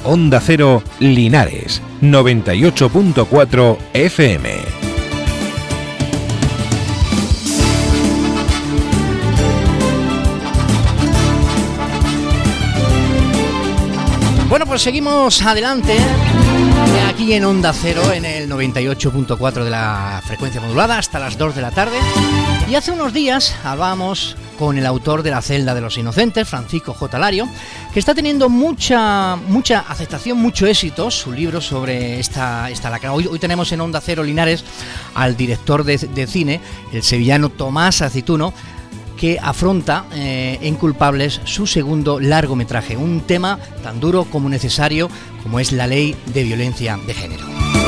Onda Cero Linares, 98.4 FM. Bueno, pues seguimos adelante aquí en Onda Cero, en el 98.4 de la frecuencia modulada, hasta las 2 de la tarde. Y hace unos días hablábamos con el autor de La celda de los inocentes, Francisco J. Lario, que está teniendo mucha aceptación, mucho éxito, su libro sobre esta lacra. Hoy tenemos en Onda Cero Linares al director de cine, el sevillano Tomás Aceituno, que afronta en Culpables su segundo largometraje, un tema tan duro como necesario como es la ley de violencia de género.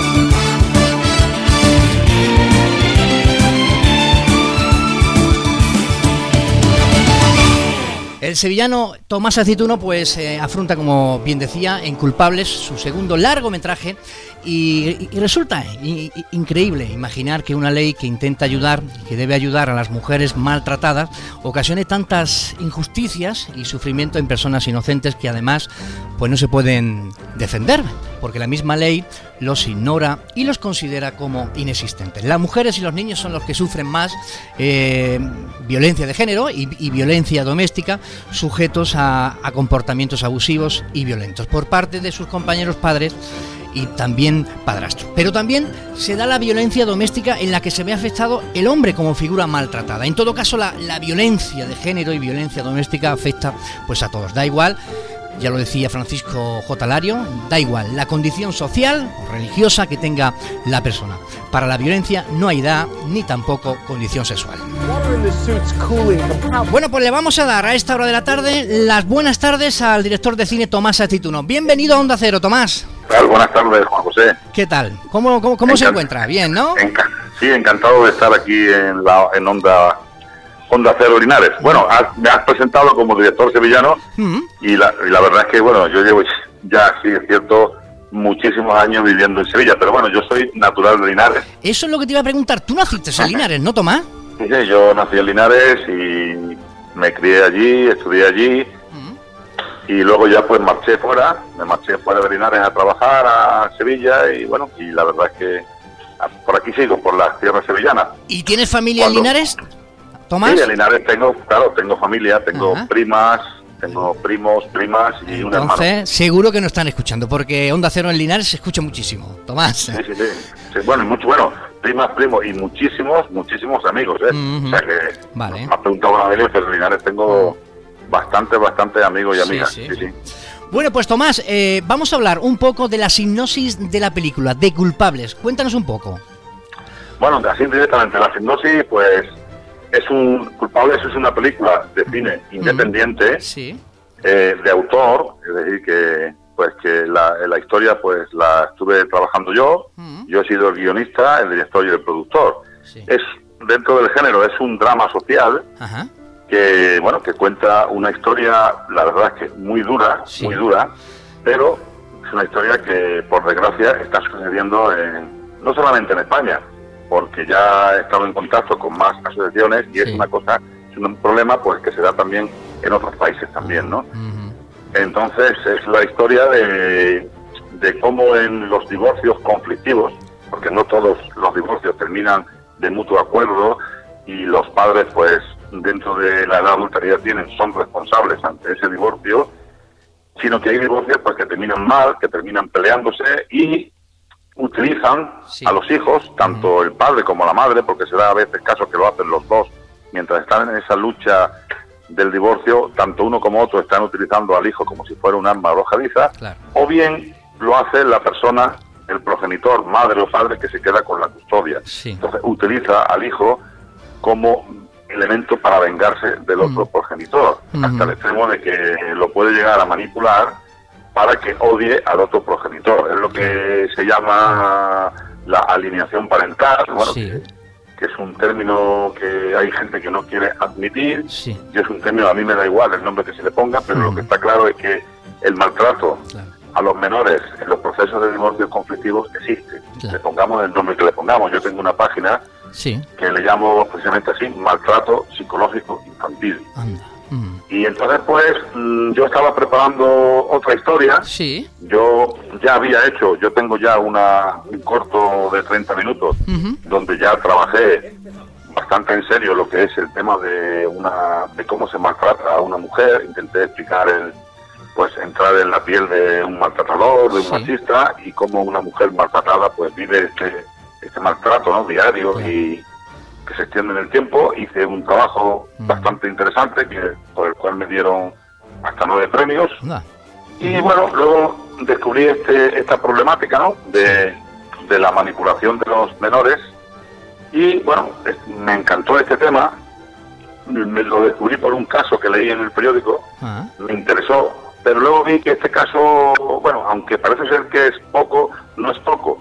El sevillano Tomás Aceituno pues afronta, como bien decía, en Culpables su segundo largometraje y resulta increíble imaginar que una ley que intenta ayudar, que debe ayudar a las mujeres maltratadas, ocasione tantas injusticias y sufrimiento en personas inocentes que además pues no se pueden defender, porque la misma ley los ignora y los considera como inexistentes. Las mujeres y los niños son los que sufren más violencia de género y violencia doméstica, sujetos a comportamientos abusivos y violentos por parte de sus compañeros padres y también padrastros. Pero también se da la violencia doméstica en la que se ve afectado el hombre como figura maltratada. En todo caso, la violencia de género y violencia doméstica afecta pues a todos. Da igual, ya lo decía Francisco J. Lario, da igual la condición social o religiosa que tenga la persona. Para la violencia no hay edad ni tampoco condición sexual. Bueno, pues le vamos a dar a esta hora de la tarde las buenas tardes al director de cine Tomás Aceituno. Bienvenido a Onda Cero, Tomás. Buenas tardes, Juan José. ¿Qué tal? ¿Cómo se encuentra? Bien, ¿no? Sí, encantado de estar aquí en Onda Cero Linares. Bueno, me has presentado como director sevillano y la verdad es que, bueno, yo llevo ya, sí, es cierto, muchísimos años viviendo en Sevilla, pero bueno, yo soy natural de Linares. Eso es lo que te iba a preguntar. Tú naciste en Linares, ¿no, Tomás? Sí, yo nací en Linares y me crié allí, estudié allí y luego ya pues me marché fuera de Linares a trabajar a Sevilla y bueno, y la verdad es que por aquí sigo, por las tierras sevillanas. ¿Y tienes familia en Linares, Tomás? Sí, en Linares tengo familia, tengo primas, tengo primos, primas y un hermano. Entonces, seguro que nos están escuchando, porque Onda Cero en Linares se escucha muchísimo, Tomás. Sí, bueno, primas, primos y muchísimos amigos, O sea que vale. Me has preguntado una vez, pero en Linares tengo bastante amigos y amigas. Sí. Bueno, pues Tomás, vamos a hablar un poco de la sinopsis de la película, de Culpables. Cuéntanos un poco. Bueno, así directamente, la sinopsis, pues Culpables es una película de cine independiente, de autor, es decir, que la historia pues la estuve trabajando yo he sido el guionista, el director y el productor. Es dentro del género, es un drama social que cuenta una historia, la verdad es que muy dura, pero es una historia que por desgracia está sucediendo no solamente en España, porque ya he estado en contacto con más asociaciones y es un problema pues que se da también en otros países también, ¿no? Entonces es la historia de cómo en los divorcios conflictivos, porque no todos los divorcios terminan de mutuo acuerdo y los padres pues dentro de la edad adulta que ya son responsables ante ese divorcio, sino que hay divorcios pues que terminan mal, que terminan peleándose y utilizan a los hijos, tanto el padre como la madre, porque se da a veces casos que lo hacen los dos, mientras están en esa lucha del divorcio, tanto uno como otro están utilizando al hijo como si fuera un arma arrojadiza, o bien lo hace la persona, el progenitor, madre o padre, que se queda con la custodia. Entonces utiliza al hijo como elemento para vengarse del otro progenitor, hasta el extremo de que lo puede llegar a manipular para que odie al otro progenitor. Es lo que se llama la alineación parental, que es un término que hay gente que no quiere admitir, y es un término, a mí me da igual el nombre que se le ponga, pero lo que está claro es que el maltrato a los menores en los procesos de divorcios conflictivos existe. Le pongamos el nombre que le pongamos. Yo tengo una página que le llamo precisamente así, maltrato psicológico infantil. Y entonces pues yo estaba preparando otra historia. Sí. Yo tengo ya un corto de 30 minutos donde ya trabajé bastante en serio lo que es el tema de cómo se maltrata a una mujer. Intenté explicar entrar en la piel de un maltratador, de un machista, y cómo una mujer maltratada pues vive este maltrato, ¿no?, diario, y que se extiende en el tiempo. Hice un trabajo bastante interesante por el cual me dieron hasta 9 premios. Y bueno, luego descubrí esta problemática, ¿no?, de la manipulación de los menores, y bueno, me encantó este tema. Me lo descubrí por un caso que leí en el periódico, me interesó, pero luego vi que este caso, bueno, aunque parece ser que es poco, no es poco,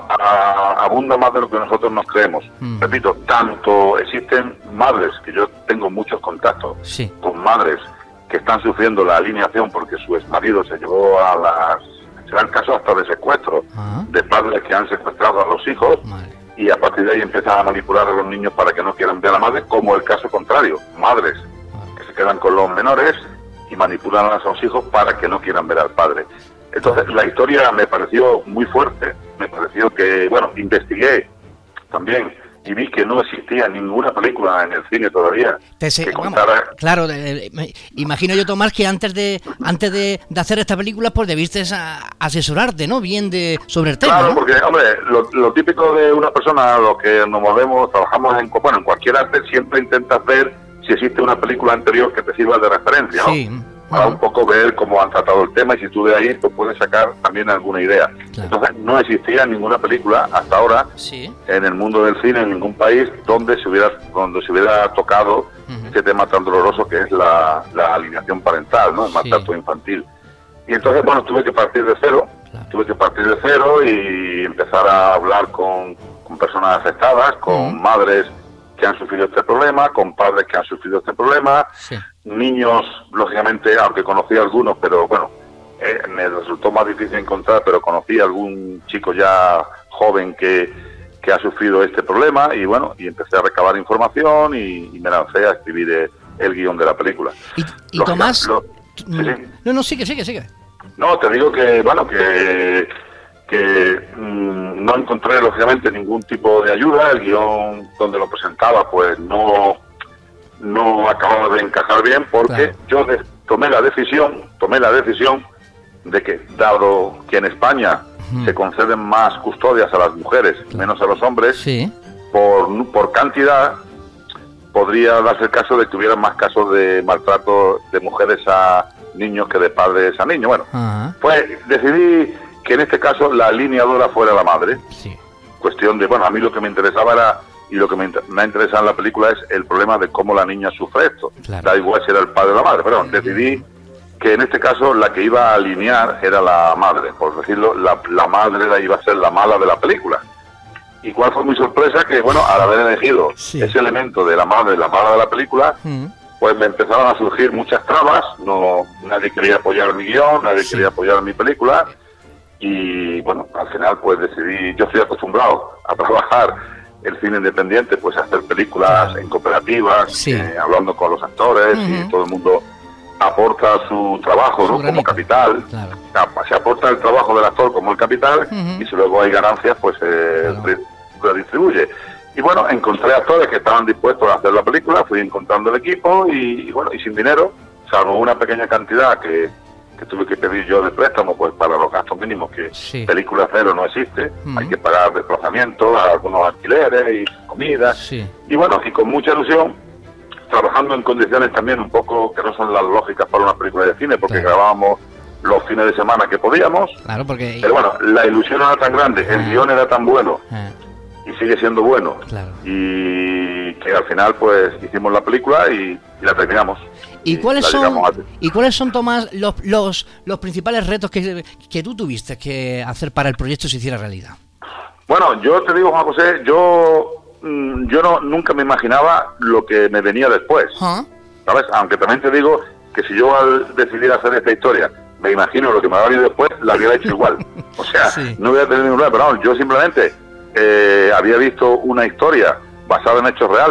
abunda más de lo que nosotros nos creemos. Repito, tanto existen madres, que yo tengo muchos contactos con madres que están sufriendo la alineación porque su exmarido se llevó será el caso hasta de secuestro, de padres que han secuestrado a los hijos, y a partir de ahí empiezan a manipular a los niños para que no quieran ver a la madre, como el caso contrario, madres que se quedan con los menores y manipulan a sus hijos para que no quieran ver al padre. Entonces la historia me pareció muy fuerte, me pareció que, bueno, investigué también y vi que no existía ninguna película en el cine todavía que contara... Claro, imagino yo, Tomás, que antes de hacer esta película, pues debiste asesorarte, ¿no?, bien sobre el tema. Claro, ¿no? porque, hombre, lo típico de una persona, lo que nos movemos, trabajamos en cualquier arte, siempre intentas ver si existe una película anterior que te sirva de referencia, ¿no? Sí. Para un poco ver cómo han tratado el tema, y si tú de ahí pues puedes sacar también alguna idea. Claro. Entonces no existía ninguna película hasta ahora en el mundo del cine, en ningún país, donde se hubiera tocado este tema tan doloroso que es la alienación parental, ¿no?, el maltrato infantil. Y entonces, bueno, tuve que partir de cero y empezar a hablar con personas afectadas, con madres que han sufrido este problema, con padres que han sufrido este problema, niños, lógicamente, aunque conocí a algunos, pero bueno, me resultó más difícil encontrar, pero conocí a algún chico ya joven que ha sufrido este problema, y bueno, y empecé a recabar información y me lancé a escribir el guión de la película. Y Tomás... No, sigue. No, te digo que, bueno, que no encontré lógicamente ningún tipo de ayuda. El guión donde lo presentaba pues no acababa de encajar bien, porque yo tomé la decisión de que, dado que en España se conceden más custodias a las mujeres, menos a los hombres, por cantidad, podría darse el caso de que hubiera más casos de maltrato de mujeres a niños que de padres a niños. Bueno, pues decidí que en este caso la alineadora fuera la madre. Cuestión de, bueno, a mí lo que me interesaba era, y lo que me ha interesado en la película es el problema de cómo la niña sufre esto. Da igual si era el padre o la madre, pero decidí que en este caso la que iba a alinear era la madre, por decirlo, la madre iba a ser la mala de la película. Y cuál fue mi sorpresa, que bueno, al haber elegido ese elemento de la madre, la mala de la película, pues me empezaron a surgir muchas trabas. Nadie quería apoyar mi guión, nadie quería apoyar mi película, y bueno, al final pues decidí. Yo estoy acostumbrado a trabajar el cine independiente, pues a hacer películas en cooperativas, hablando con los actores, y todo el mundo aporta su trabajo, ¿no?, como capital. Se aporta el trabajo del actor como el capital, y si luego hay ganancias, pues lo distribuye. Y bueno, encontré actores que estaban dispuestos a hacer la película, fui encontrando el equipo, y bueno, y sin dinero, salvo una pequeña cantidad que tuve que pedir yo de préstamo, pues para los gastos mínimos, que película cero no existe, hay que pagar desplazamientos, algunos alquileres y comida, y bueno, y con mucha ilusión, trabajando en condiciones también un poco que no son las lógicas para una película de cine, porque grabábamos los fines de semana que podíamos, pero bueno, la ilusión era tan grande, el guión era tan bueno, y sigue siendo bueno, y que al final pues hicimos la película y la terminamos. ¿Y cuáles son, Tomás, los principales retos que tú tuviste que hacer para el proyecto se hiciera realidad? Bueno, yo te digo, Juan José, yo nunca me imaginaba lo que me venía después, ¿sabes? Aunque también te digo que si yo al decidir hacer esta historia me imagino lo que me va a venir después, la hubiera hecho igual. O sea, no voy a tener ningún problema, pero no, yo simplemente había visto una historia basada en hechos reales,